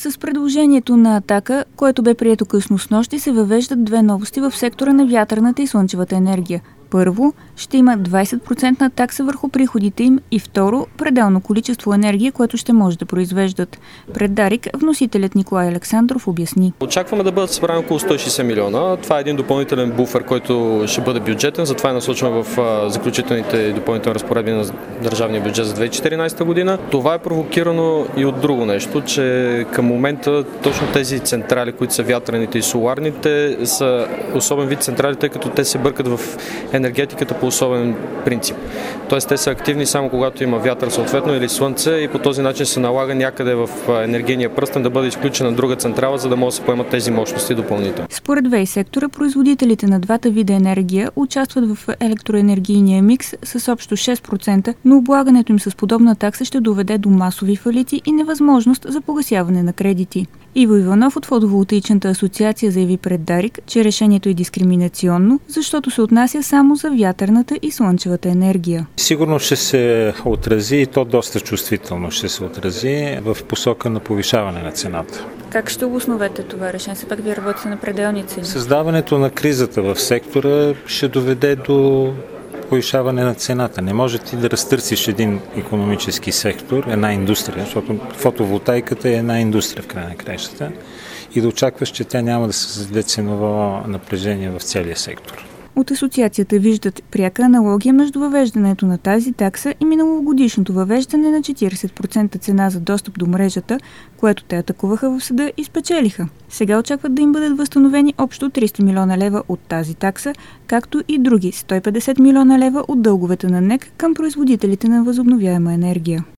С предложението на „Атака“, което бе прието късно снощи, се въвеждат две новости в сектора на вятърната и слънчевата енергия. Първо, ще има 20% такса върху приходите им и второ, пределно количество енергия, което ще може да произвеждат. Пред Дарик вносителят Николай Александров обясни. Очакваме да бъдат събрани около 160 милиона. Това е един допълнителен буфер, който ще бъде бюджетен. Затова е насочваме в заключителните допълнителни разпоредби на държавния бюджет за 2014 година. Това е провокирано и от друго нещо, че към момента точно тези централи, които са вятърните и соларните, са особен вид централи, тъй като те се бъркат в енергетиката по особен принцип. Тоест те са активни само когато има вятър съответно или слънце и по този начин се налага някъде в енергийния пръстен да бъде изключена друга централа, за да могат да се поемат тези мощности допълнително. Според ВЕИ сектора, производителите на двата вида енергия участват в електроенергийния микс с общо 6%, но облагането им с подобна такса ще доведе до масови фалити и невъзможност за погасяване на кредити. Иво Иванов от Фотоволтаичната асоциация заяви пред Дарик, че решението е дискриминационно, защото се отнася само за вятърната и слънчевата енергия. Сигурно ще се отрази и то доста чувствително ще се отрази в посока на повишаване на цената. Как ще обосновете това решение? Все пак вие работите на пределни цени. Създаването на кризата в сектора ще доведе до повишаване на цената. Не може ти да разтърсиш един икономически сектор, една индустрия, защото фотоволтайката е една индустрия в края на краищата и да очакваш, че тя няма да създаде ценово напрежение в целия сектор. От асоциацията виждат пряка аналогия между въвеждането на тази такса и миналогодишното въвеждане на 40% цена за достъп до мрежата, което те атакуваха в съда и спечелиха. Сега очакват да им бъдат възстановени общо 300 милиона лева от тази такса, както и други 150 милиона лева от дълговете на НЕК към производителите на възобновяема енергия.